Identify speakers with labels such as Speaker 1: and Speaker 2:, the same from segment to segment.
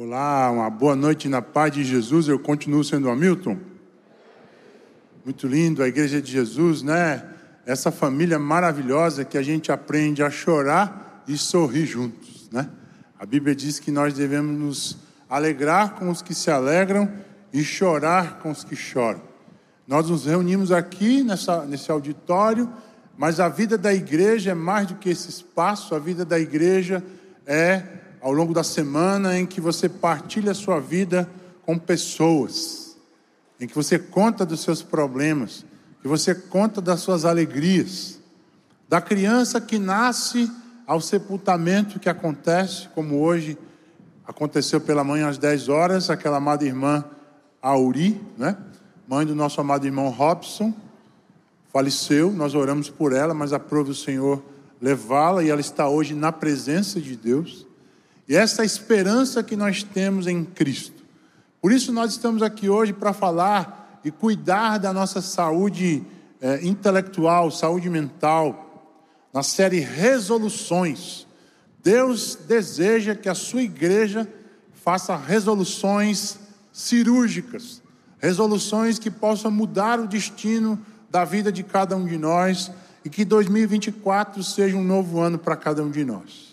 Speaker 1: Olá, uma boa noite na paz de Jesus. Eu continuo sendo o Hamilton. Muito lindo, a Igreja de Jesus, né? Essa família maravilhosa que a gente aprende a chorar e sorrir juntos, né? A Bíblia diz que nós devemos nos alegrar com os que se alegram e chorar com os que choram. Nós nos reunimos aqui nesse auditório, mas a vida da igreja é mais do que esse espaço. A vida da igreja é ao longo da semana em que você partilha a sua vida com pessoas, em que você conta dos seus problemas, que você conta das suas alegrias, da criança que nasce ao sepultamento que acontece, como hoje aconteceu pela manhã às 10 horas, aquela amada irmã Auri, né? Mãe do nosso amado irmão Robson, faleceu. Nós oramos por ela, mas aprove o Senhor levá-la, e ela está hoje na presença de Deus. E essa esperança que nós temos em Cristo. Por isso nós estamos aqui hoje para falar e cuidar da nossa saúde intelectual, saúde mental, na série Resoluções. Deus deseja que a sua igreja faça resoluções cirúrgicas, resoluções que possam mudar o destino da vida de cada um de nós, e que 2024 seja um novo ano para cada um de nós.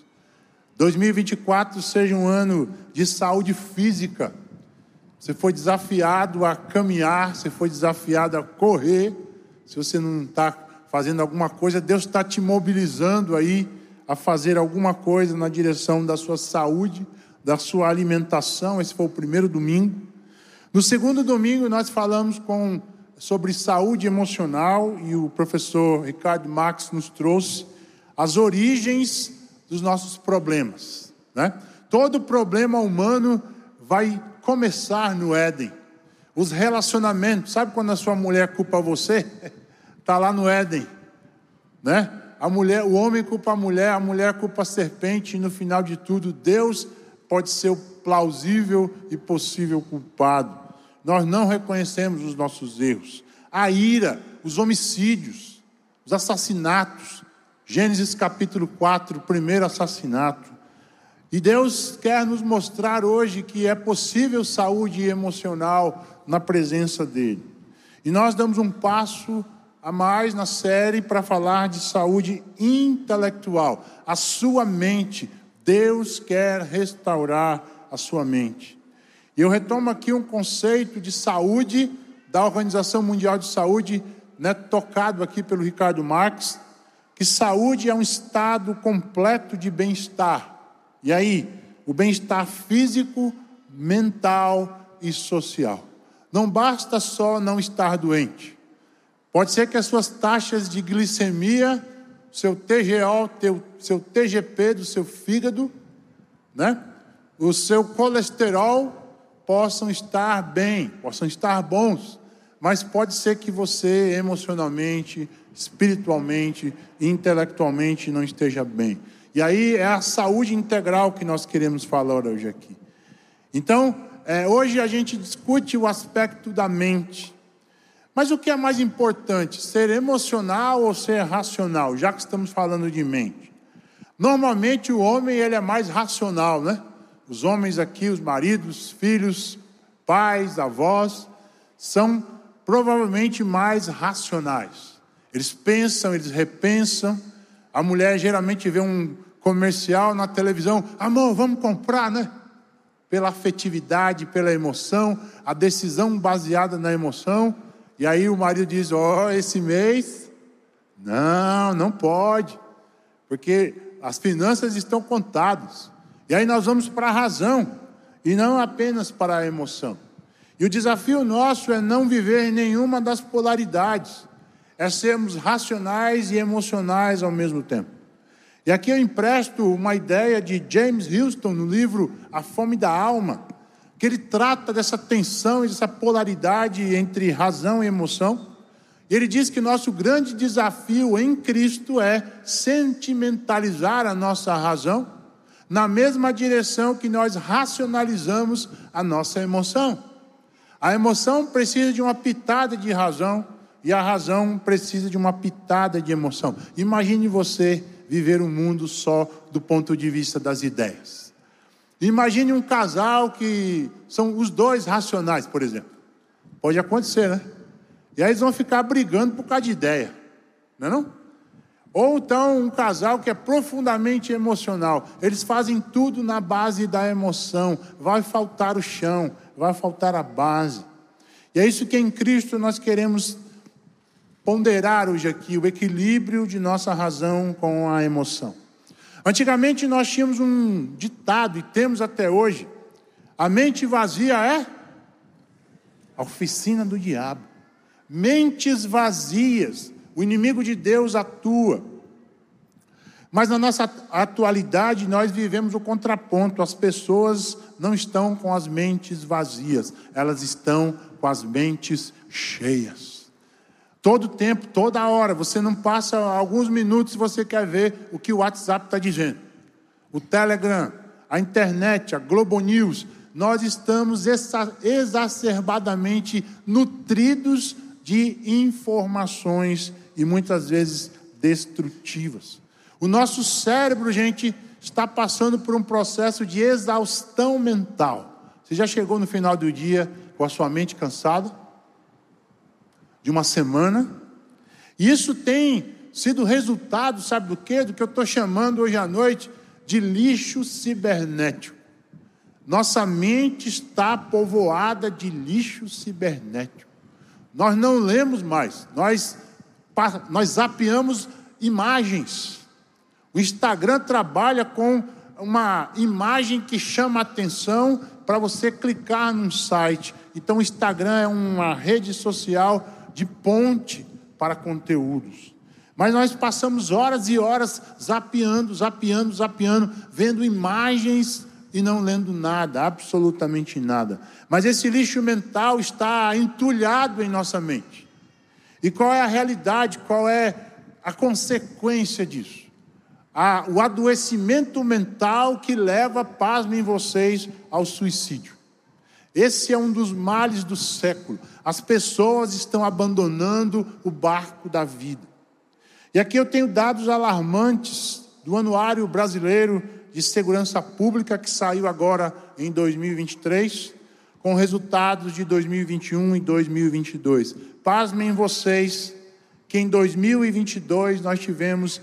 Speaker 1: 2024 seja um ano de saúde física. Você foi desafiado a caminhar, você foi desafiado a correr. Se você não está fazendo alguma coisa, Deus está te mobilizando aí a fazer alguma coisa na direção da sua saúde, da sua alimentação. Esse foi o primeiro domingo. No segundo domingo nós falamos sobre saúde emocional, e o professor Ricardo Marx nos trouxe as origens dos nossos problemas, né? Todo problema humano vai começar no Éden. Os relacionamentos, sabe quando a sua mulher culpa você? Está lá no Éden, né? O homem culpa a mulher culpa a serpente, e no final de tudo, Deus pode ser o plausível e possível culpado. Nós não reconhecemos os nossos erros. A ira, os homicídios, os assassinatos. Gênesis capítulo 4, primeiro assassinato. E Deus quer nos mostrar hoje que é possível saúde emocional na presença dEle. E nós damos um passo a mais na série para falar de saúde intelectual. A sua mente. Deus quer restaurar a sua mente. E eu retomo aqui um conceito de saúde da Organização Mundial de Saúde, né, tocado aqui pelo Ricardo Marx, que saúde é um estado completo de bem-estar. E aí, o bem-estar físico, mental e social. Não basta só não estar doente. Pode ser que as suas taxas de glicemia, seu TGO, seu TGP do seu fígado, né, o seu colesterol possam estar bem, possam estar bons, mas pode ser que você emocionalmente, espiritualmente e intelectualmente não esteja bem. E aí é a saúde integral que nós queremos falar hoje aqui. Então, hoje a gente discute o aspecto da mente. Mas o que é mais importante, ser emocional ou ser racional, já que estamos falando de mente? Normalmente o homem ele é mais racional, né? Os homens aqui, os maridos, filhos, pais, avós, são provavelmente mais racionais. Eles pensam, eles repensam. A mulher geralmente vê um comercial na televisão, amor, vamos comprar, né? Pela afetividade, pela emoção, a decisão baseada na emoção. E aí o marido diz, esse mês, não pode, porque as finanças estão contadas. E aí nós vamos para a razão, e não apenas para a emoção. E o desafio nosso é não viver em nenhuma das polaridades. É sermos racionais e emocionais ao mesmo tempo. E aqui eu empresto uma ideia de James Houston no livro A Fome da Alma, que ele trata dessa tensão e dessa polaridade entre razão e emoção. E ele diz que nosso grande desafio em Cristo é sentimentalizar a nossa razão na mesma direção que nós racionalizamos a nossa emoção. A emoção precisa de uma pitada de razão, e a razão precisa de uma pitada de emoção. Imagine você viver um mundo só do ponto de vista das ideias. Imagine um casal que são os dois racionais, por exemplo. Pode acontecer, né? E aí eles vão ficar brigando por causa de ideia, não é não? Ou então um casal que é profundamente emocional. Eles fazem tudo na base da emoção. Vai faltar o chão, vai faltar a base. E é isso que em Cristo nós queremos ponderar hoje aqui, o equilíbrio de nossa razão com a emoção. Antigamente nós tínhamos um ditado, e temos até hoje: a mente vazia é a oficina do diabo. Mentes vazias, o inimigo de Deus atua. Mas na nossa atualidade nós vivemos o contraponto. As pessoas não estão com as mentes vazias, elas estão com as mentes cheias. Todo tempo, toda hora, você não passa alguns minutos e você quer ver o que o WhatsApp está dizendo. O Telegram, a internet, a Globo News. Nós estamos exacerbadamente nutridos de informações e muitas vezes destrutivas. O nosso cérebro, gente, está passando por um processo de exaustão mental. Você já chegou no final do dia com a sua mente cansada? De uma semana? E isso tem sido resultado, sabe do quê? Do que eu estou chamando hoje à noite de lixo cibernético. Nossa mente está povoada de lixo cibernético. Nós não lemos mais, nós zapeamos imagens. O Instagram trabalha com uma imagem que chama a atenção para você clicar num site. Então o Instagram é uma rede social de ponte para conteúdos. Mas nós passamos horas e horas zapeando, vendo imagens e não lendo nada, absolutamente nada. Mas esse lixo mental está entulhado em nossa mente. E qual é a realidade, qual é a consequência disso? O adoecimento mental que leva, pasmem vocês, ao suicídio. Esse é um dos males do século. As pessoas estão abandonando o barco da vida. E aqui eu tenho dados alarmantes do Anuário Brasileiro de Segurança Pública, que saiu agora em 2023, com resultados de 2021 e 2022. Pasmem vocês que em 2022 nós tivemos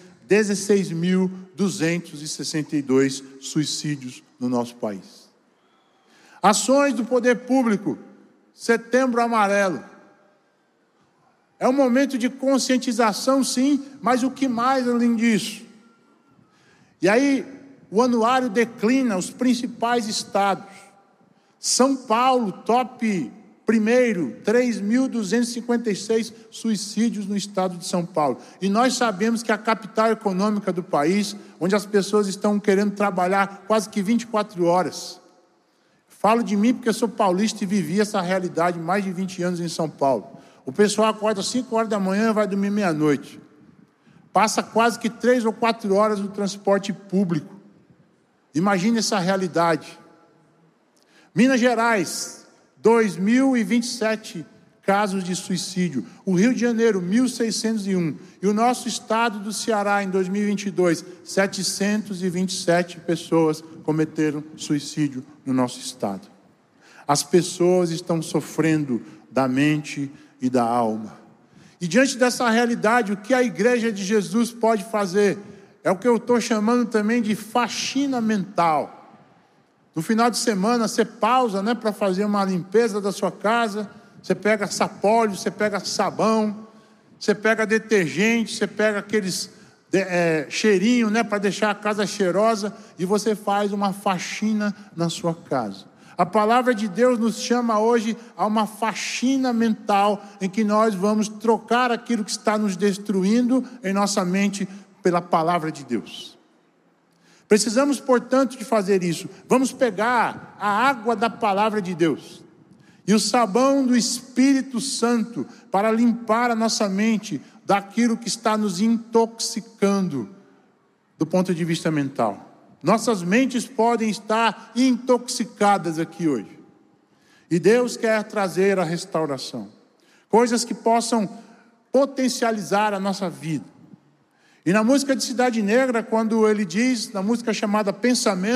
Speaker 1: 16.262 suicídios no nosso país. Ações do poder público, Setembro Amarelo. É um momento de conscientização, sim, mas o que mais além disso? E aí, o anuário declina os principais estados. São Paulo, top primeiro, 3.256 suicídios no estado de São Paulo. E nós sabemos que a capital econômica do país, onde as pessoas estão querendo trabalhar quase que 24 horas. Falo de mim porque eu sou paulista e vivi essa realidade mais de 20 anos em São Paulo. O pessoal acorda às 5 horas da manhã e vai dormir meia-noite. Passa quase que 3 ou 4 horas no transporte público. Imagine essa realidade. Minas Gerais, 2.027 casos de suicídio. O Rio de Janeiro, 1.601. E o nosso estado do Ceará, em 2022, 727 pessoas cometeram suicídio no nosso estado. As pessoas estão sofrendo da mente e da alma. E diante dessa realidade, o que a Igreja de Jesus pode fazer? É o que eu estou chamando também de faxina mental. No final de semana, você pausa, para fazer uma limpeza da sua casa. Você pega sapólio, você pega sabão, você pega detergente, você pega aqueles cheirinho, para deixar a casa cheirosa, e você faz uma faxina na sua casa. A palavra de Deus nos chama hoje a uma faxina mental, em que nós vamos trocar aquilo que está nos destruindo em nossa mente pela palavra de Deus. Precisamos, portanto, de fazer isso. Vamos pegar a água da palavra de Deus e o sabão do Espírito Santo para limpar a nossa mente daquilo que está nos intoxicando do ponto de vista mental. Nossas mentes podem estar intoxicadas aqui hoje. E Deus quer trazer a restauração. Coisas que possam potencializar a nossa vida. E na música de Cidade Negra, quando ele diz, na música chamada Pensamento,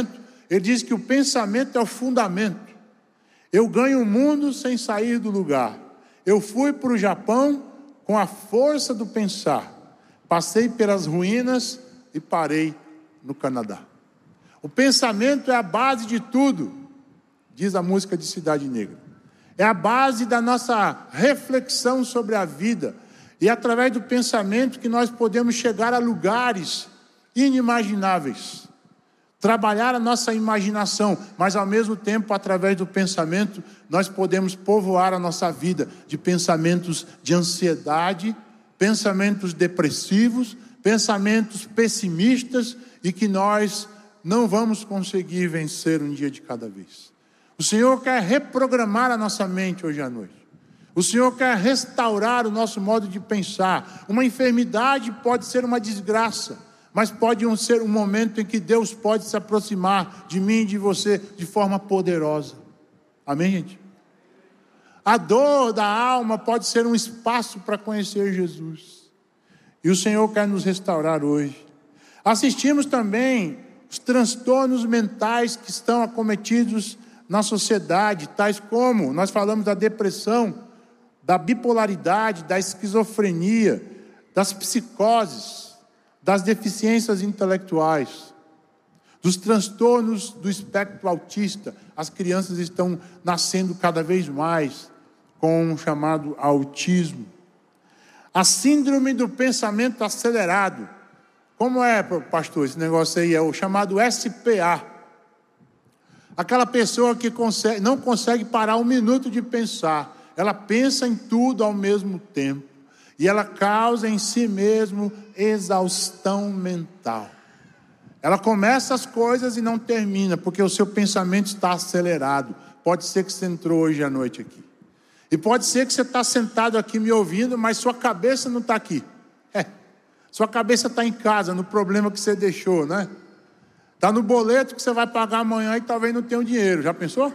Speaker 1: Ele diz que o pensamento é o fundamento. Eu ganho o mundo sem sair do lugar. Eu fui para o Japão com a força do pensar. Passei pelas ruínas e parei no Canadá. O pensamento é a base de tudo, diz a música de Cidade Negra. É a base da nossa reflexão sobre a vida. E é através do pensamento que nós podemos chegar a lugares inimagináveis. Trabalhar a nossa imaginação, mas ao mesmo tempo, através do pensamento, nós podemos povoar a nossa vida de pensamentos de ansiedade, pensamentos depressivos, pensamentos pessimistas e que nós não vamos conseguir vencer um dia de cada vez. O Senhor quer reprogramar a nossa mente hoje à noite. O Senhor quer restaurar o nosso modo de pensar. Uma enfermidade pode ser uma desgraça, mas pode ser um momento em que Deus pode se aproximar de mim e de você de forma poderosa. Amém, gente? A dor da alma pode ser um espaço para conhecer Jesus. E o Senhor quer nos restaurar hoje. Assistimos também os transtornos mentais que estão acometidos na sociedade, tais como, nós falamos da depressão, da bipolaridade, da esquizofrenia, das psicoses, das deficiências intelectuais, dos transtornos do espectro autista. As crianças estão nascendo cada vez mais com o chamado autismo. A síndrome do pensamento acelerado. Como é, pastor, esse negócio aí? É o chamado SPA. Aquela pessoa que não consegue parar um minuto de pensar. Ela pensa em tudo ao mesmo tempo. E ela causa em si mesmo exaustão mental. Ela começa as coisas e não termina, porque o seu pensamento está acelerado. Pode ser que você entrou hoje à noite aqui. E pode ser que você está sentado aqui me ouvindo, mas sua cabeça não está aqui. Sua cabeça está em casa, no problema que você deixou, né? Está no boleto que você vai pagar amanhã e talvez não tenha o dinheiro. Já pensou?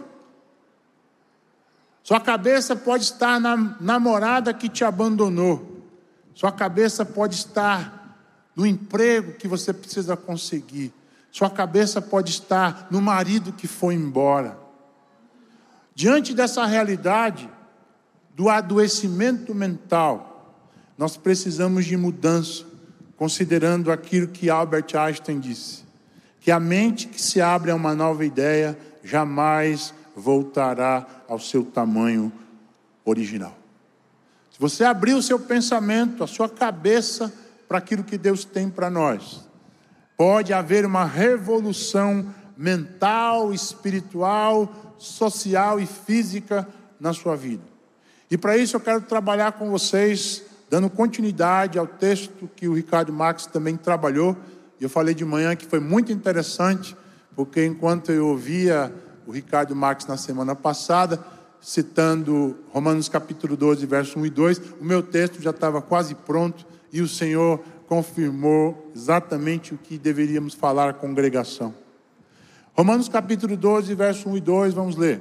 Speaker 1: Sua cabeça pode estar na namorada que te abandonou. Sua cabeça pode estar no emprego que você precisa conseguir. Sua cabeça pode estar no marido que foi embora. Diante dessa realidade do adoecimento mental, nós precisamos de mudança, considerando aquilo que Albert Einstein disse, que a mente que se abre a uma nova ideia jamais voltará ao seu tamanho original. Se você abrir o seu pensamento, a sua cabeça para aquilo que Deus tem para nós, pode haver uma revolução mental, espiritual, social e física na sua vida. E para isso eu quero trabalhar com vocês, dando continuidade ao texto que o Ricardo Marques também trabalhou. Eu falei de manhã que foi muito interessante, porque enquanto eu ouvia o Ricardo Marques na semana passada, citando Romanos capítulo 12, verso 1 e 2, o meu texto já estava quase pronto e o Senhor confirmou exatamente o que deveríamos falar à congregação. Romanos capítulo 12, verso 1 e 2, vamos ler.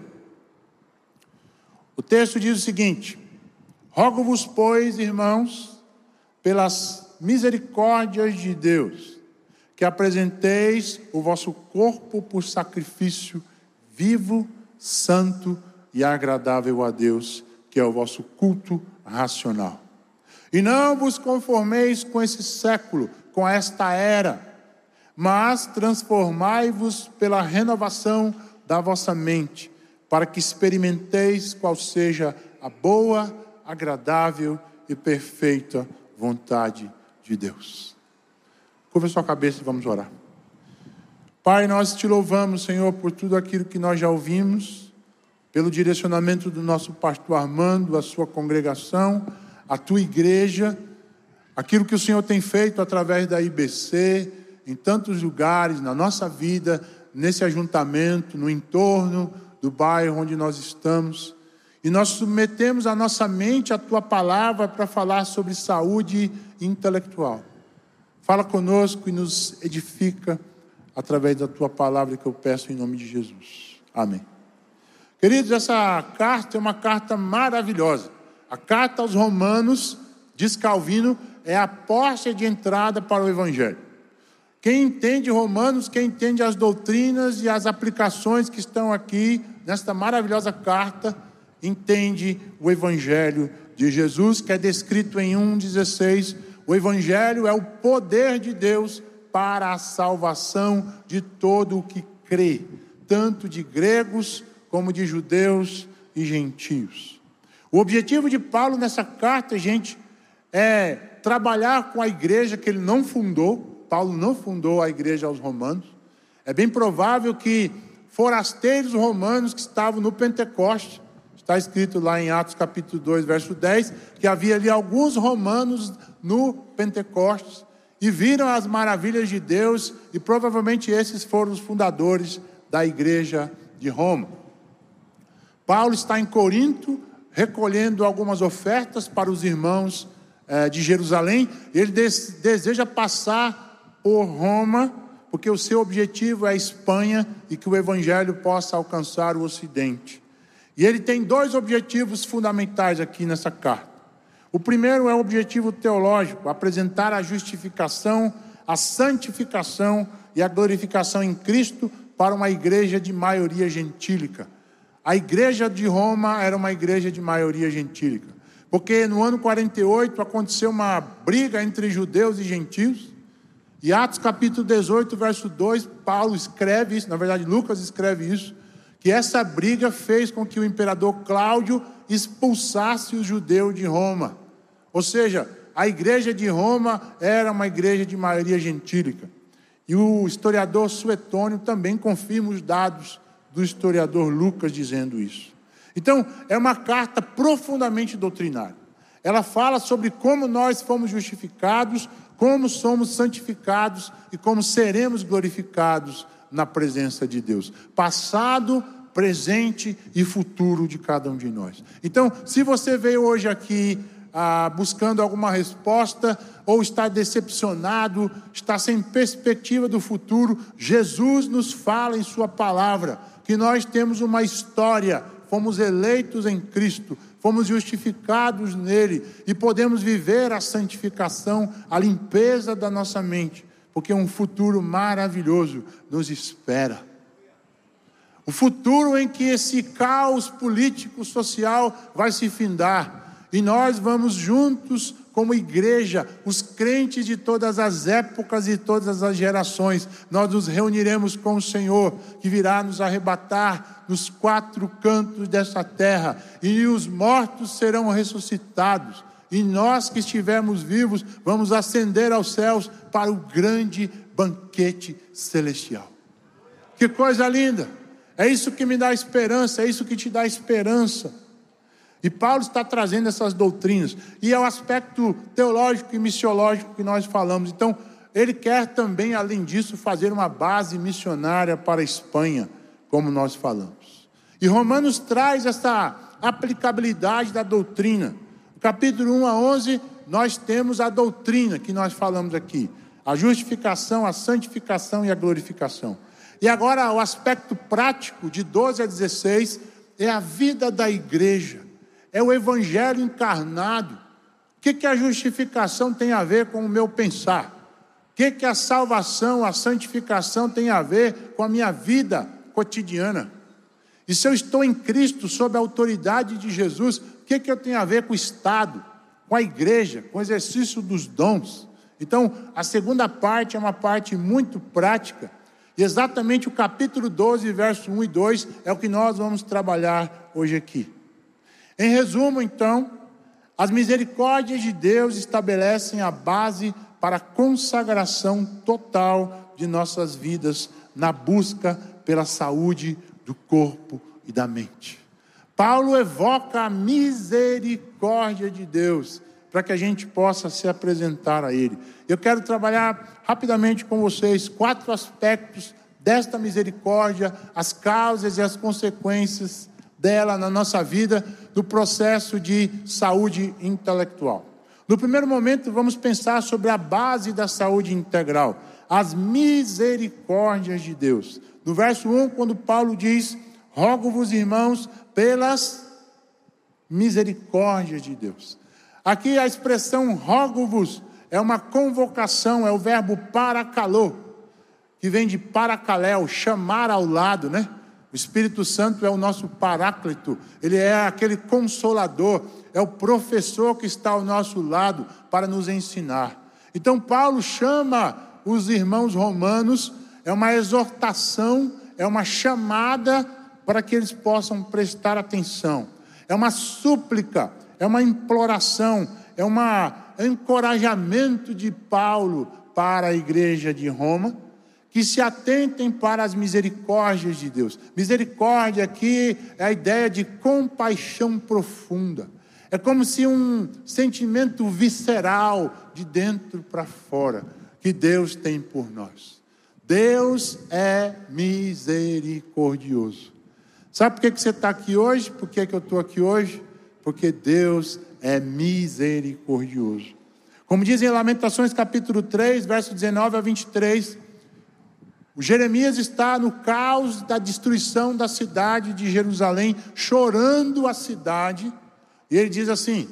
Speaker 1: O texto diz o seguinte: rogo-vos, pois, irmãos, pelas misericórdias de Deus, que apresenteis o vosso corpo por sacrifício vivo, santo e agradável a Deus, que é o vosso culto racional. E não vos conformeis com esse século, com esta era, mas transformai-vos pela renovação da vossa mente, para que experimenteis qual seja a boa, agradável e perfeita vontade de Deus. Curva sua cabeça e vamos orar. Pai, nós te louvamos, Senhor, por tudo aquilo que nós já ouvimos, pelo direcionamento do nosso pastor Armando, a sua congregação, a tua igreja, aquilo que o Senhor tem feito através da IBC, em tantos lugares, na nossa vida, nesse ajuntamento, no entorno do bairro onde nós estamos. E nós submetemos a nossa mente à tua palavra para falar sobre saúde intelectual. Fala conosco e nos edifica através da tua palavra, que eu peço em nome de Jesus. Amém. Queridos, essa carta é uma carta maravilhosa. A carta aos Romanos, diz Calvino, é a porta de entrada para o Evangelho. Quem entende Romanos, quem entende as doutrinas e as aplicações que estão aqui nesta maravilhosa carta, entende o Evangelho de Jesus, que é descrito em 1,16. O Evangelho é o poder de Deus para a salvação de todo o que crê, tanto de gregos como de judeus e gentios. O objetivo de Paulo nessa carta, gente, é trabalhar com a igreja que ele não fundou. Paulo não fundou a igreja aos romanos. É bem provável que forasteiros romanos que estavam no Pentecostes, está escrito lá em Atos capítulo 2, verso 10, que havia ali alguns romanos no Pentecostes e viram as maravilhas de Deus, e provavelmente esses foram os fundadores da igreja de Roma. Paulo está em Corinto, recolhendo algumas ofertas para os irmãos de Jerusalém. Ele deseja passar por Roma, porque o seu objetivo é a Espanha e que o Evangelho possa alcançar o Ocidente. E ele tem dois objetivos fundamentais aqui nessa carta. O primeiro é o objetivo teológico, apresentar a justificação, a santificação e a glorificação em Cristo para uma igreja de maioria gentílica. A igreja de Roma era uma igreja de maioria gentílica, porque no ano 48 aconteceu uma briga entre judeus e gentios. E Atos capítulo 18, verso 2, Paulo escreve isso, na verdade Lucas escreve isso, que essa briga fez com que o imperador Cláudio expulsasse os judeus de Roma. Ou seja, a igreja de Roma era uma igreja de maioria gentílica. E o historiador Suetônio também confirma os dados do historiador Lucas dizendo isso. Então, é uma carta profundamente doutrinária. Ela fala sobre como nós fomos justificados, como somos santificados e como seremos glorificados na presença de Deus. Passado, presente e futuro de cada um de nós. Então, se você veio hoje aqui buscando alguma resposta, ou está decepcionado, está sem perspectiva do futuro, Jesus nos fala em sua palavra que nós temos uma história, fomos eleitos em Cristo, fomos justificados nele e podemos viver a santificação, a limpeza da nossa mente, porque um futuro maravilhoso nos espera. O futuro em que esse caos político, social vai se findar. E nós vamos juntos, como igreja, os crentes de todas as épocas e todas as gerações, nós nos reuniremos com o Senhor, que virá nos arrebatar nos quatro cantos dessa terra, e os mortos serão ressuscitados, e nós que estivermos vivos, vamos ascender aos céus para o grande banquete celestial. Que coisa linda! É isso que me dá esperança, é isso que te dá esperança. E Paulo está trazendo essas doutrinas, e é o aspecto teológico e missiológico que nós falamos. Então, ele quer também, além disso, fazer uma base missionária para a Espanha, como nós falamos. E Romanos traz essa aplicabilidade da doutrina. No capítulo 1 a 11, nós temos a doutrina que nós falamos aqui, a justificação, a santificação e a glorificação. E agora o aspecto prático, de 12 a 16, é a vida da igreja. É o Evangelho encarnado. O que a justificação tem a ver com o meu pensar? O que a salvação, a santificação tem a ver com a minha vida cotidiana? E se eu estou em Cristo, sob a autoridade de Jesus, o que eu tenho a ver com o Estado, com a igreja, com o exercício dos dons? Então, a segunda parte é uma parte muito prática. E exatamente o capítulo 12, verso 1 e 2, é o que nós vamos trabalhar hoje aqui. Em resumo, então, as misericórdias de Deus estabelecem a base para a consagração total de nossas vidas na busca pela saúde do corpo e da mente. Paulo evoca a misericórdia de Deus para que a gente possa se apresentar a Ele. Eu quero trabalhar rapidamente com vocês 4 aspectos desta misericórdia, as causas e as consequências dela na nossa vida, do processo de saúde intelectual. No primeiro momento, vamos pensar sobre a base da saúde integral, as misericórdias de Deus. No verso 1, quando Paulo diz: rogo-vos, irmãos, pelas misericórdias de Deus. Aqui a expressão rogo-vos é uma convocação, é o verbo parakalô. que vem de paracaléu, chamar ao lado, né? O Espírito Santo é o nosso paráclito, ele é aquele consolador, é o professor que está ao nosso lado para nos ensinar. Então Paulo chama os irmãos romanos, é uma exortação, é uma chamada para que eles possam prestar atenção. É uma súplica, é uma imploração, é um encorajamento de Paulo para a igreja de Roma, que se atentem para as misericórdias de Deus. Misericórdia aqui é a ideia de compaixão profunda. É como se um sentimento visceral de dentro para fora que Deus tem por nós. Deus é misericordioso. Sabe por que você está aqui hoje? Por que eu estou aqui hoje? Porque Deus é misericordioso. Como diz em Lamentações capítulo 3, verso 19 a 23, o Jeremias está no caos da destruição da cidade de Jerusalém, chorando a cidade, e ele diz assim: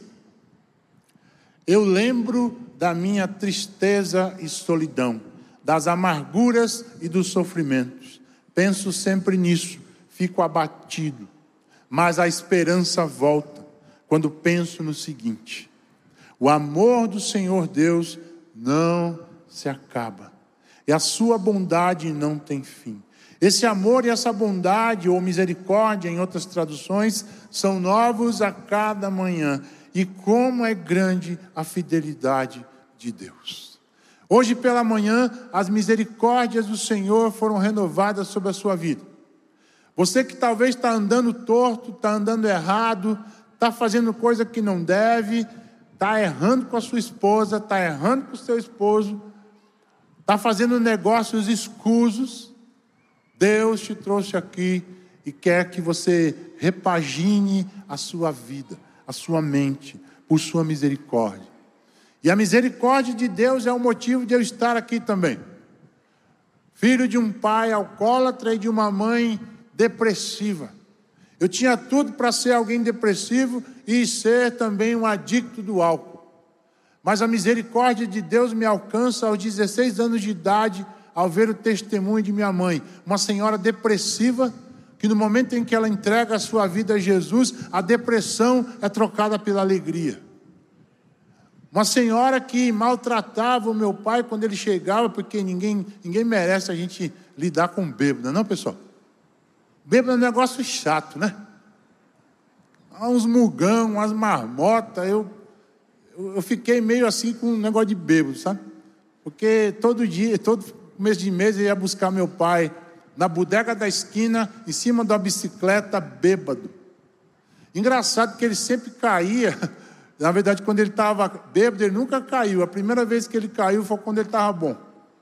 Speaker 1: eu lembro da minha tristeza e solidão, das amarguras e dos sofrimentos, penso sempre nisso, fico abatido, mas a esperança volta, quando penso no seguinte: o amor do Senhor Deus não se acaba, e a sua bondade não tem fim. Esse amor e essa bondade, ou misericórdia em outras traduções, são novos a cada manhã. E como é grande a fidelidade de Deus. Hoje pela manhã, as misericórdias do Senhor foram renovadas sobre a sua vida. Você que talvez está andando torto, está andando errado, está fazendo coisa que não deve, está errando com a sua esposa, está errando com o seu esposo, está fazendo negócios escusos. Deus te trouxe aqui e quer que você repagine a sua vida, a sua mente, por sua misericórdia. E a misericórdia de Deus é o motivo de eu estar aqui também. Filho de um pai alcoólatra e de uma mãe depressiva. Eu tinha tudo para ser alguém depressivo e ser também um adicto do álcool. Mas a misericórdia de Deus me alcança aos 16 anos de idade, ao ver o testemunho de minha mãe, uma senhora depressiva, que no momento em que ela entrega a sua vida a Jesus, a depressão é trocada pela alegria. Uma senhora que maltratava o meu pai quando ele chegava, porque ninguém merece a gente lidar com bêbado, não, pessoal? Bêbado é um negócio chato, né? Há uns mugão, umas marmotas, eu fiquei meio assim com um negócio de bêbado, sabe? Porque todo dia, todo começo de mês eu ia buscar meu pai na bodega da esquina, em cima da bicicleta, bêbado. Engraçado que ele sempre caía. Na verdade, quando ele estava bêbado, ele nunca caiu. A primeira vez que ele caiu foi quando ele estava bom.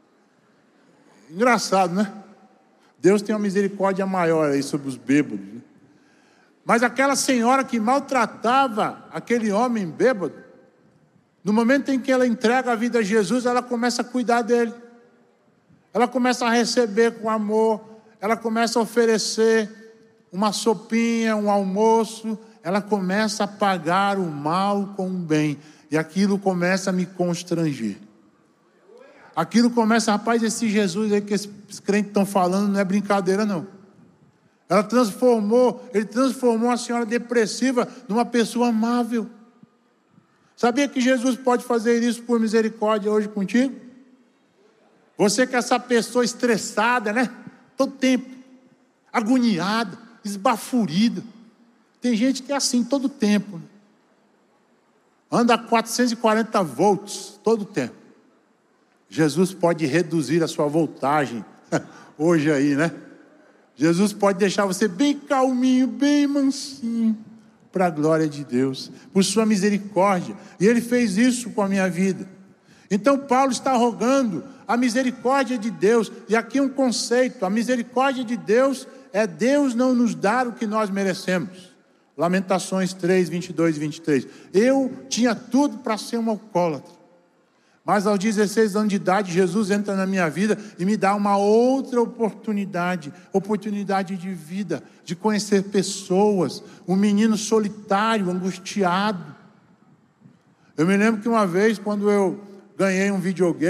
Speaker 1: Engraçado, né? Deus tem uma misericórdia maior aí sobre os bêbados, né? Mas aquela senhora que maltratava aquele homem bêbado, no momento em que ela entrega a vida a Jesus, ela começa a cuidar dele. Ela começa a receber com amor, ela começa a oferecer uma sopinha, um almoço, ela começa a pagar o mal com o bem, e aquilo começa a me constranger. Aquilo começa, rapaz, esse Jesus aí que esses crentes estão falando não é brincadeira não. Ele transformou a senhora depressiva numa pessoa amável. Sabia que Jesus pode fazer isso por misericórdia hoje contigo? Você que é essa pessoa estressada, né? Todo tempo, agoniada, esbafurida. Tem gente que é assim todo tempo, né? Anda a 440 volts todo tempo. Jesus pode reduzir a sua voltagem hoje aí, né? Jesus pode deixar você bem calminho, bem mansinho, para a glória de Deus, por sua misericórdia. E Ele fez isso com a minha vida. Então Paulo está rogando a misericórdia de Deus. E aqui um conceito: a misericórdia de Deus é Deus não nos dar o que nós merecemos. Lamentações 3, 22 e 23. Eu tinha tudo para ser um alcoólatra, mas aos 16 anos de idade, Jesus entra na minha vida e me dá uma outra oportunidade de vida, de conhecer pessoas, um menino solitário, angustiado. Eu me lembro que uma vez, quando eu ganhei um videogame,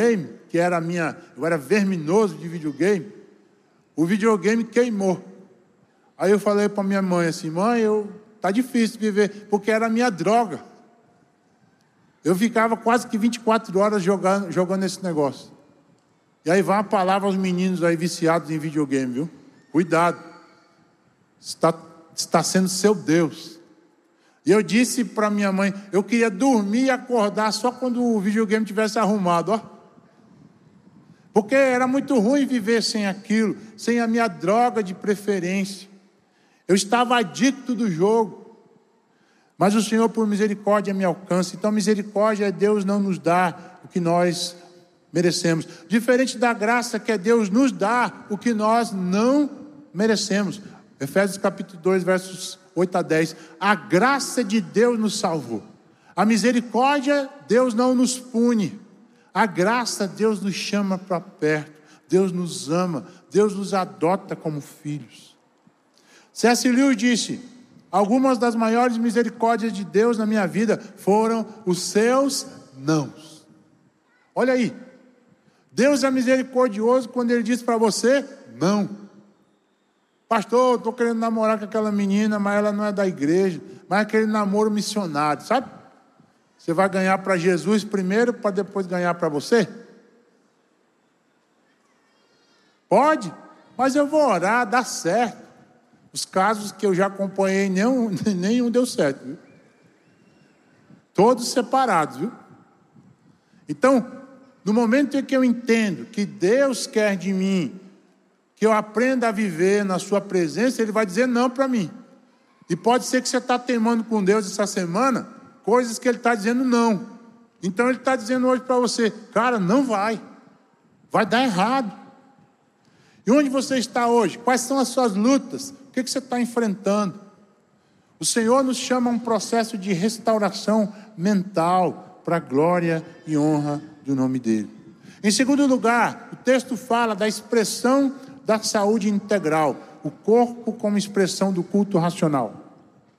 Speaker 1: que eu era verminoso de videogame, o videogame queimou. Aí eu falei para minha mãe assim, mãe, tá difícil viver, porque era a minha droga. Eu ficava quase que 24 horas jogando esse negócio. E aí vai uma palavra aos meninos aí viciados em videogame, viu? Cuidado. Está sendo seu Deus. E eu disse para minha mãe, eu queria dormir e acordar só quando o videogame tivesse arrumado, ó. Porque era muito ruim viver sem aquilo, sem a minha droga de preferência. Eu estava adicto do jogo. Mas o Senhor, por misericórdia, me alcança. Então, misericórdia é Deus não nos dá o que nós merecemos. Diferente da graça que é Deus nos dá o que nós não merecemos. Efésios capítulo 2, versos 8 a 10. A graça de Deus nos salvou. A misericórdia, Deus não nos pune. A graça, Deus nos chama para perto. Deus nos ama. Deus nos adota como filhos. C.S. Lewis disse, algumas das maiores misericórdias de Deus na minha vida foram os seus nãos. Olha aí. Deus é misericordioso quando Ele diz para você, não. Pastor, estou querendo namorar com aquela menina, mas ela não é da igreja. Mas é aquele namoro missionário, sabe? Você vai ganhar para Jesus primeiro, para depois ganhar para você? Pode, mas eu vou orar, dá certo. Os casos que eu já acompanhei, nenhum deu certo, viu? Todos separados, viu? Então, no momento em que eu entendo que Deus quer de mim, que eu aprenda a viver na sua presença, Ele vai dizer não para mim. E pode ser que você está teimando com Deus essa semana, coisas que Ele está dizendo não. Então Ele está dizendo hoje para você, cara, não vai dar errado. E onde você está hoje? Quais são as suas lutas? O que você está enfrentando? O Senhor nos chama a um processo de restauração mental para a glória e honra do nome dEle. Em segundo lugar, o texto fala da expressão da saúde integral, o corpo como expressão do culto racional.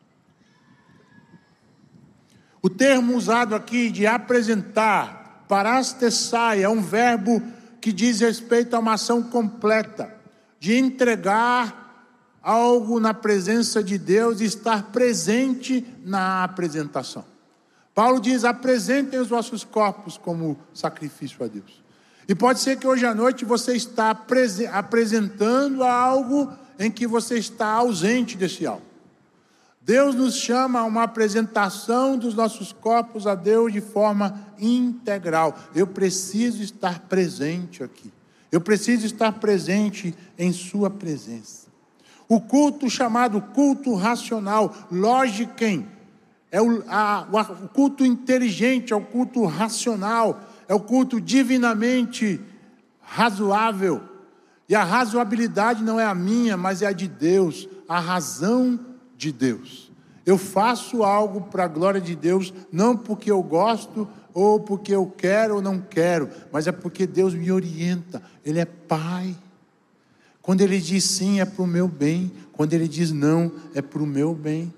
Speaker 1: O termo usado aqui de apresentar, parastessai, é um verbo que diz respeito a uma ação completa, de entregar algo na presença de Deus e estar presente na apresentação. Paulo diz, apresentem os vossos corpos como sacrifício a Deus. E pode ser que hoje à noite você está apresentando algo em que você está ausente desse algo. Deus nos chama a uma apresentação dos nossos corpos a Deus de forma integral. Eu preciso estar presente aqui. Eu preciso estar presente em sua presença. O culto chamado culto racional, logiquem, é o culto inteligente, é o culto racional, é o culto divinamente razoável. E a razoabilidade não é a minha, mas é a de Deus, a razão de Deus. Eu faço algo para a glória de Deus, não porque eu gosto, ou porque eu quero ou não quero, mas é porque Deus me orienta. Ele é Pai. Quando Ele diz sim, é para o meu bem. Quando Ele diz não, é para o meu bem.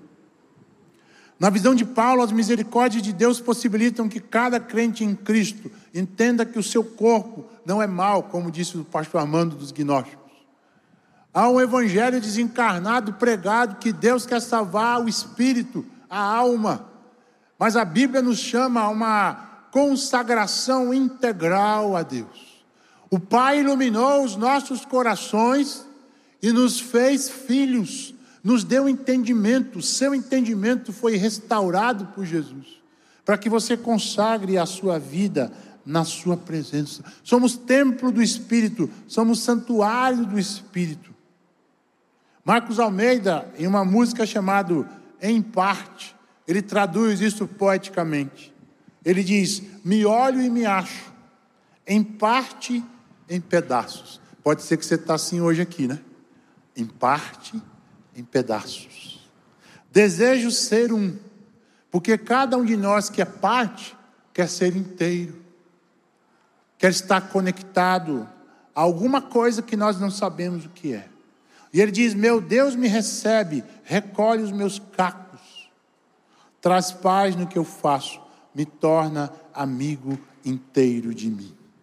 Speaker 1: Na visão de Paulo, as misericórdias de Deus possibilitam que cada crente em Cristo entenda que o seu corpo não é mau, como disse o pastor Armando dos Gnósticos. Há um evangelho desencarnado pregado que Deus quer salvar o espírito, a alma. Mas a Bíblia nos chama a uma consagração integral a Deus. O Pai iluminou os nossos corações e nos fez filhos, nos deu entendimento. O seu entendimento foi restaurado por Jesus, para que você consagre a sua vida na sua presença. Somos templo do Espírito, somos santuário do Espírito. Marcos Almeida, em uma música chamada Em Parte, ele traduz isso poeticamente. Ele diz, me olho e me acho, em parte, em pedaços. Pode ser que você está assim hoje aqui, né? Em parte, em pedaços. Desejo ser um, porque cada um de nós que é parte, quer ser inteiro. Quer estar conectado a alguma coisa que nós não sabemos o que é. E ele diz, meu Deus me recebe, recolhe os meus cacos, traz paz no que eu faço, me torna amigo inteiro de mim.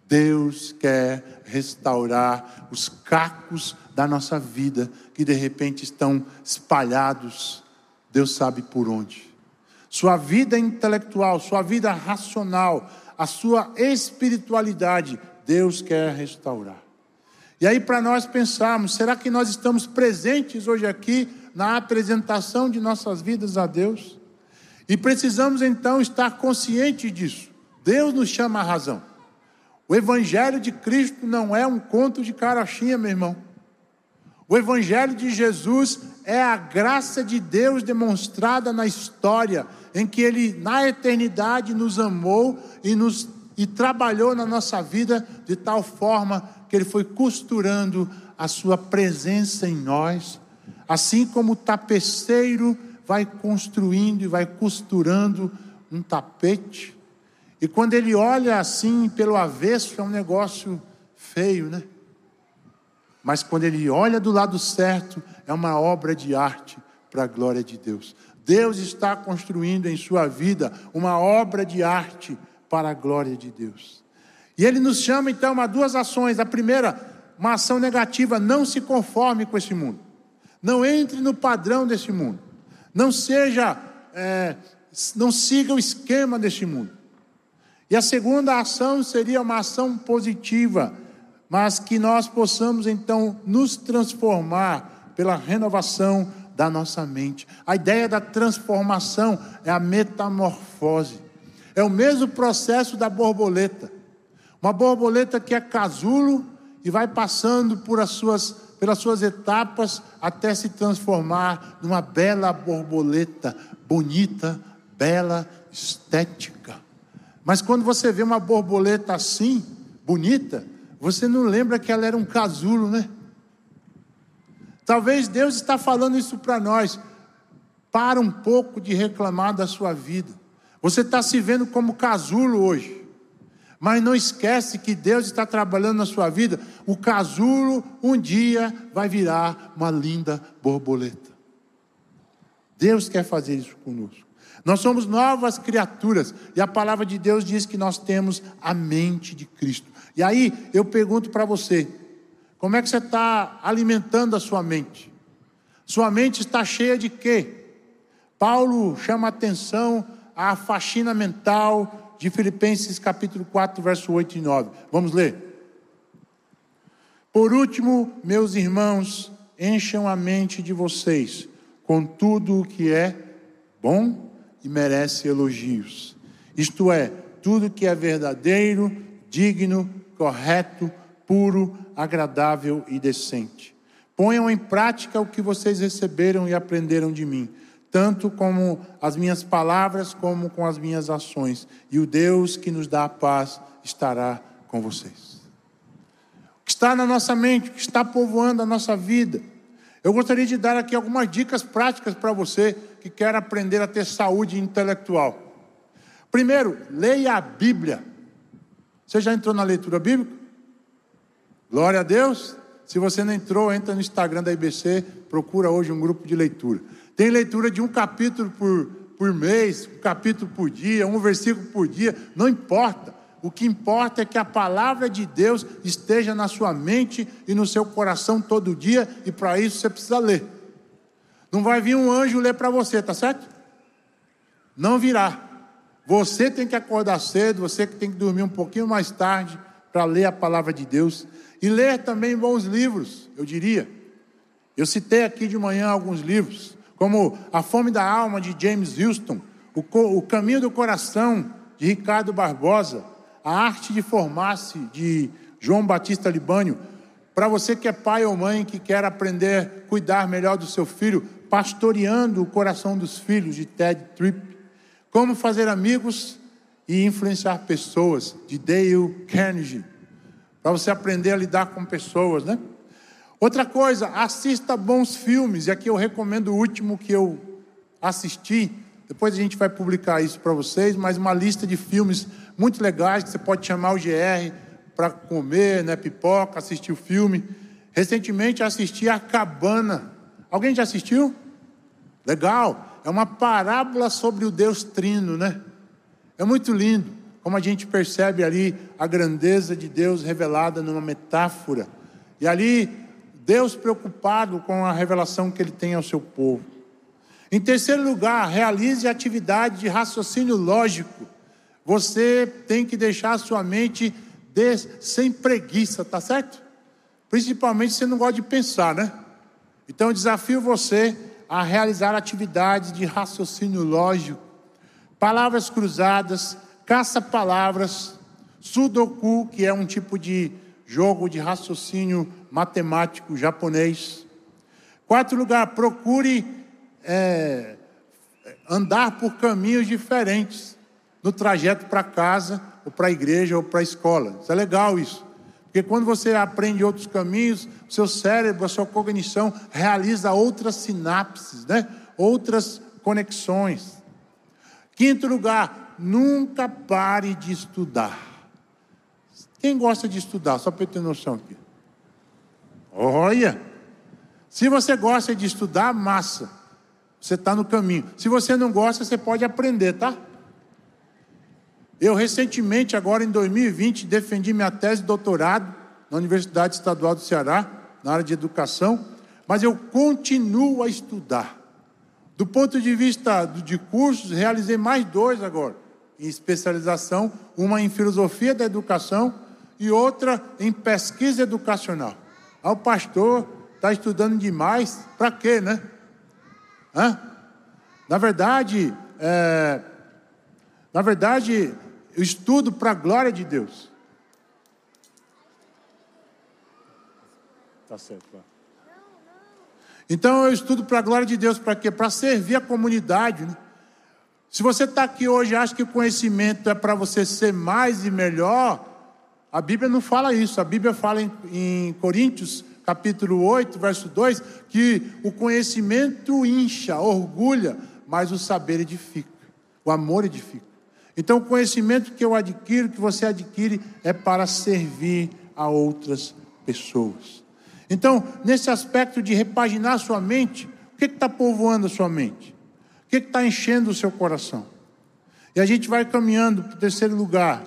Speaker 1: Deus quer restaurar os cacos da nossa vida, que de repente estão espalhados, Deus sabe por onde. Sua vida intelectual, sua vida racional, a sua espiritualidade, Deus quer restaurar. E aí, para nós pensarmos, será que nós estamos presentes hoje aqui na apresentação de nossas vidas a Deus? E precisamos então estar conscientes disso. Deus nos chama à razão. O Evangelho de Cristo não é um conto de carochinha, meu irmão. O Evangelho de Jesus é a graça de Deus demonstrada na história, em que Ele, na eternidade, nos amou e trabalhou na nossa vida de tal forma que Ele foi costurando a sua presença em nós, assim como o tapeceiro vai construindo e vai costurando um tapete. E quando ele olha assim pelo avesso, é um negócio feio, né? Mas quando ele olha do lado certo, é uma obra de arte para a glória de Deus. Deus está construindo em sua vida uma obra de arte para a glória de Deus. E Ele nos chama então a duas ações. A primeira, uma ação negativa: não se conforme com esse mundo. Não entre no padrão desse mundo. Não siga o esquema deste mundo. E a segunda ação seria uma ação positiva, mas que nós possamos então nos transformar pela renovação da nossa mente. A ideia da transformação é a metamorfose. É o mesmo processo da borboleta. Uma borboleta que é casulo e vai passando pelas suas etapas até se transformar numa bela borboleta, bonita, bela, estética. Mas quando você vê uma borboleta assim, bonita, você não lembra que ela era um casulo, né? Talvez Deus está falando isso para nós. Para um pouco de reclamar da sua vida. Você está se vendo como casulo hoje. Mas não esquece que Deus está trabalhando na sua vida. O casulo um dia vai virar uma linda borboleta. Deus quer fazer isso conosco. Nós somos novas criaturas. E a palavra de Deus diz que nós temos a mente de Cristo. E aí eu pergunto para você: como é que você está alimentando a sua mente? Sua mente está cheia de quê? Paulo chama a atenção à faxina mental de Filipenses capítulo 4, verso 8 e 9. Vamos ler. Por último, meus irmãos, encham a mente de vocês com tudo o que é bom e merece elogios. Isto é, tudo que é verdadeiro, digno, correto, puro, agradável e decente. Ponham em prática o que vocês receberam e aprenderam de mim, tanto como as minhas palavras, como com as minhas ações. E o Deus que nos dá a paz estará com vocês. O que está na nossa mente, o que está povoando a nossa vida. Eu gostaria de dar aqui algumas dicas práticas para você que quer aprender a ter saúde intelectual. Primeiro, leia a Bíblia. Você já entrou na leitura bíblica? Glória a Deus. Se você não entrou, entra no Instagram da IBC, procura hoje um grupo de leitura. Tem leitura de um capítulo por mês, um capítulo por dia, um versículo por dia, não importa. O que importa é que a palavra de Deus esteja na sua mente e no seu coração todo dia, e para isso você precisa ler. Não vai vir um anjo ler para você, tá certo? Não virá. Você tem que acordar cedo, você que tem que dormir um pouquinho mais tarde para ler a palavra de Deus. E ler também bons livros, eu diria. Eu citei aqui de manhã alguns livros, como A Fome da Alma, de James Houston, O Caminho do Coração, de Ricardo Barbosa, A Arte de Formar-se, de João Batista Libânio. Para você que é pai ou mãe, que quer aprender a cuidar melhor do seu filho, Pastoreando o Coração dos Filhos, de Ted Tripp. Como Fazer Amigos e Influenciar Pessoas, de Dale Carnegie. Para você aprender a lidar com pessoas, né? Outra coisa, assista bons filmes. E aqui eu recomendo o último que eu assisti. Depois a gente vai publicar isso para vocês. Mas uma lista de filmes muito legais, que você pode chamar o GR para comer, né? Pipoca, assistir o filme. Recentemente assisti A Cabana. Alguém já assistiu? Legal. É uma parábola sobre o Deus Trino, né? É muito lindo. como a gente percebe ali a grandeza de Deus revelada numa metáfora. E ali, Deus preocupado com a revelação que Ele tem ao seu povo. Em terceiro lugar, realize atividade de raciocínio lógico. Você tem que deixar a sua mente sem preguiça, tá certo? Principalmente se você não gosta de pensar, né? Então eu desafio você a realizar atividades de raciocínio lógico, palavras cruzadas, caça-palavras, sudoku, que é um tipo de jogo de raciocínio matemático japonês. Quarto lugar, procure andar por caminhos diferentes no trajeto para casa, ou para a igreja, ou para a escola. Isso é legal isso. Porque quando você aprende outros caminhos, o seu cérebro, a sua cognição realiza outras sinapses, né? Outras conexões. Quinto lugar, nunca pare de estudar. Quem gosta de estudar? Só para eu ter noção aqui. Olha! Se você gosta de estudar, massa. Você está no caminho. Se você não gosta, você pode aprender, tá? Eu recentemente, agora em 2020, defendi minha tese de doutorado na Universidade Estadual do Ceará, na área de educação, mas eu continuo a estudar. Do ponto de vista de cursos, realizei mais 2 agora, em especialização, uma em filosofia da educação e outra em pesquisa educacional. O pastor está estudando demais, para quê, né? Na verdade, eu estudo para a glória de Deus. Tá certo. Então eu estudo para a glória de Deus, para quê? Para servir a comunidade, né? Se você está aqui hoje e acha que o conhecimento é para você ser mais e melhor, a Bíblia não fala isso. A Bíblia fala em Coríntios, capítulo 8, verso 2, que o conhecimento incha, orgulha, mas o saber edifica, o amor edifica. Então o conhecimento que eu adquiro, que você adquire, é para servir a outras pessoas. Então, nesse aspecto de repaginar sua mente, o que está povoando a sua mente? O que está enchendo o seu coração? E a gente vai caminhando para o terceiro lugar,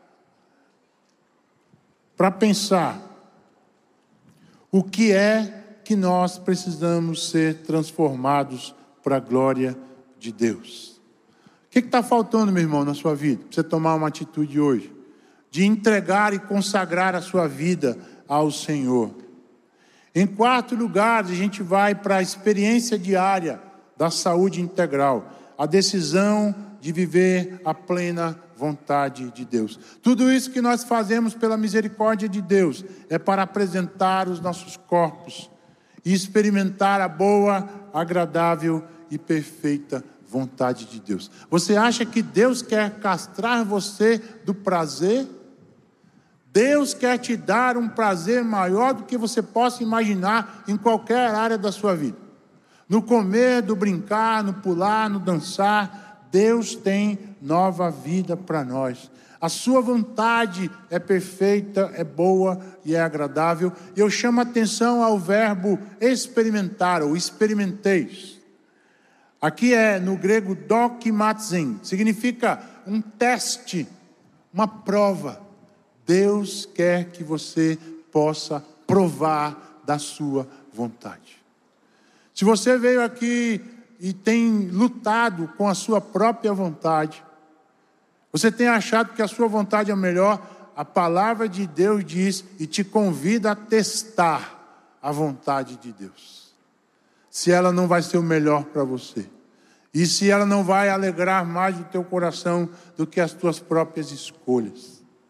Speaker 1: para pensar o que é que nós precisamos ser transformados para a glória de Deus. O que está faltando, meu irmão, na sua vida? Para você tomar uma atitude hoje, de entregar e consagrar a sua vida ao Senhor. Em quarto lugar, a gente vai para a experiência diária da saúde integral, a decisão de viver a plena vontade de Deus. Tudo isso que nós fazemos pela misericórdia de Deus é para apresentar os nossos corpos e experimentar a boa, agradável e perfeita vontade de Deus. Você acha que Deus quer castrar você do prazer? Deus quer te dar um prazer maior do que você possa imaginar em qualquer área da sua vida. No comer, no brincar, no pular, no dançar, Deus tem nova vida para nós. A sua vontade é perfeita, é boa e é agradável. E eu chamo a atenção ao verbo experimentar, ou experimenteis. Aqui é no grego dokimatzen, significa um teste, uma prova. Deus quer que você possa provar da sua vontade. Se você veio aqui e tem lutado com a sua própria vontade, você tem achado que a sua vontade é melhor, a palavra de Deus diz e te convida a testar a vontade de Deus. Se ela não vai ser o melhor para você. E se ela não vai alegrar mais o teu coração do que as tuas próprias escolhas.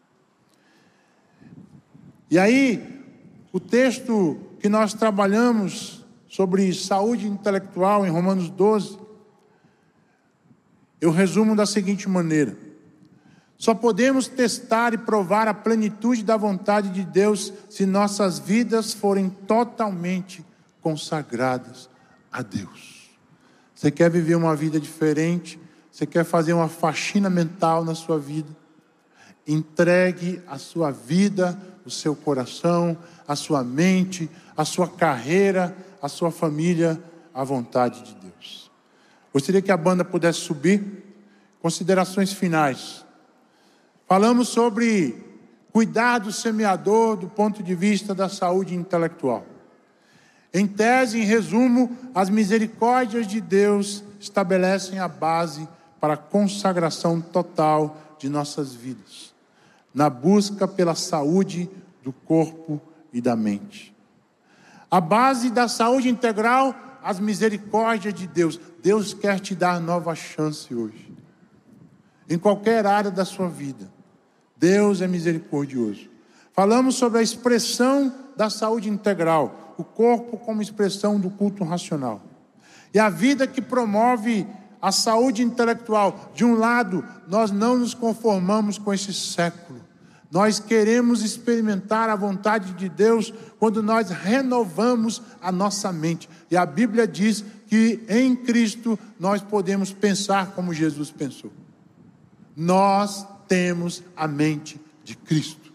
Speaker 1: E aí, o texto que nós trabalhamos sobre saúde intelectual em Romanos 12, eu resumo da seguinte maneira: só podemos testar e provar a plenitude da vontade de Deus se nossas vidas forem totalmente consagradas a Deus. Você quer viver uma vida diferente? Você quer fazer uma faxina mental na sua vida? Entregue a sua vida, o seu coração, a sua mente, a sua carreira, a sua família, à vontade de Deus. Gostaria que a banda pudesse subir. Considerações finais. Falamos sobre cuidar do semeador do ponto de vista da saúde intelectual. Em tese, em resumo, as misericórdias de Deus estabelecem a base para a consagração total de nossas vidas, na busca pela saúde do corpo e da mente. A base da saúde integral, as misericórdias de Deus. Deus quer te dar nova chance hoje. Em qualquer área da sua vida, Deus é misericordioso. Falamos sobre a expressão da saúde integral, o corpo como expressão do culto racional. E a vida que promove a saúde intelectual. De um lado, nós não nos conformamos com esse século. Nós queremos experimentar a vontade de Deus quando nós renovamos a nossa mente. E a Bíblia diz que em Cristo nós podemos pensar como Jesus pensou. Nós temos a mente de Cristo.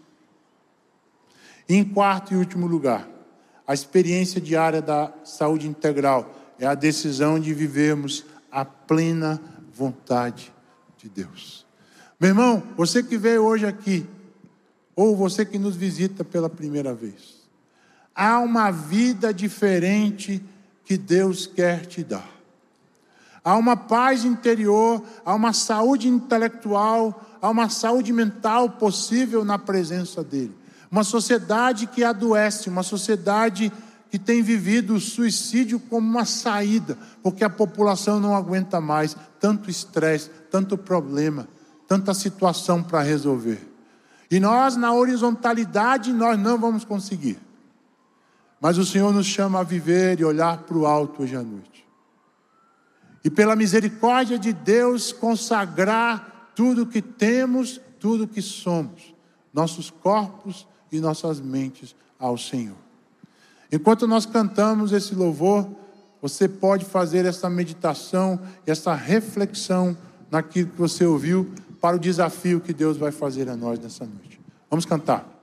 Speaker 1: E em quarto e último lugar, a experiência diária da saúde integral é a decisão de vivermos a plena vontade de Deus. Meu irmão, você que veio hoje aqui, ou você que nos visita pela primeira vez, há uma vida diferente que Deus quer te dar. Há uma paz interior, há uma saúde intelectual, há uma saúde mental possível na presença dEle. Uma sociedade que adoece, uma sociedade que tem vivido o suicídio como uma saída, porque a população não aguenta mais tanto estresse, tanto problema, tanta situação para resolver. E nós, na horizontalidade, nós não vamos conseguir. Mas o Senhor nos chama a viver e olhar para o alto hoje à noite. E pela misericórdia de Deus, consagrar tudo que temos, tudo que somos, nossos corpos e nossas mentes ao Senhor. Enquanto nós cantamos esse louvor, você pode fazer essa meditação, essa reflexão naquilo que você ouviu, para o desafio que Deus vai fazer a nós nessa noite. Vamos cantar.